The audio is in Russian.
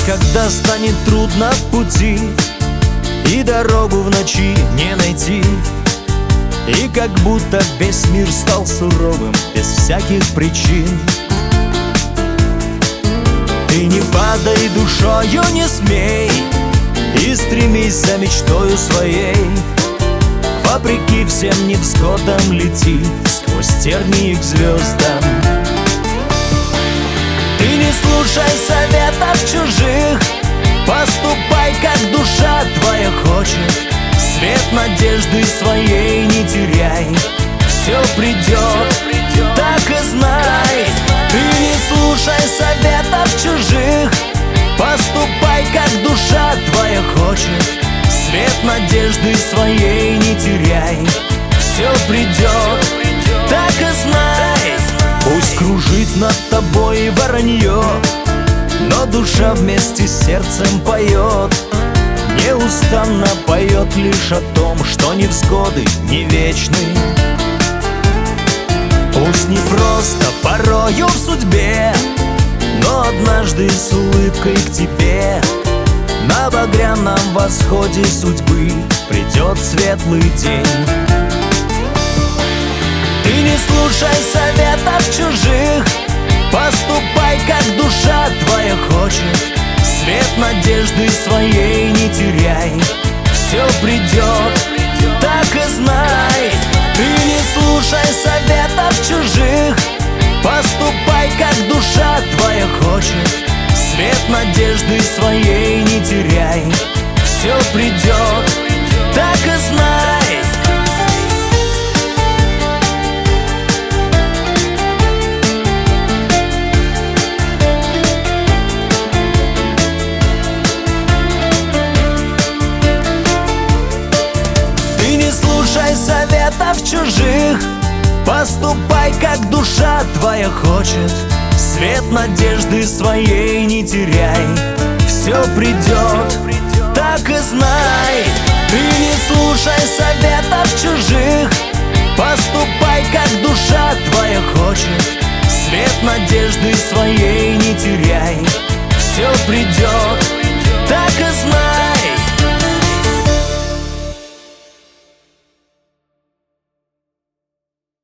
когда станет трудно в пути и дорогу в ночи не найти, и как будто весь мир стал суровым без всяких причин. Ты не падай душою, не смей, и стремись за мечтою своей. Вопреки всем невзгодам лети сквозь тернии к звездам. Ты не слушай советов чужих, поступай, как душа твоя хочет. Свет надежды своей не теряй, все придет, так и знай. Ты не слушай советов чужих, поступай, как душа твоя хочет. Свет надежды своей не теряй, все придет, так и знай. Пусть кружит над тобой воронье, но душа вместе с сердцем поет. Неустанно поет лишь о том, что невзгоды не вечны. Пусть не просто порою в судьбе, но однажды с улыбкой к тебе на багряном восходе судьбы придет светлый день. Ты не слушай советов чужих, поступай, как душа твоя хочет. Свет надежды своей не теряй, все придет, так и знай. Ты не слушай советов чужих, поступай, как душа твоя хочет. Свет надежды своей не теряй, все придет, так и знай. Ты не слушай советов чужих, поступай, как душа твоя хочет. Свет надежды своей не теряй, все придет, так и знай. Ты не слушай советов чужих, поступай, как душа твоя хочет. Свет надежды своей не теряй, все придет.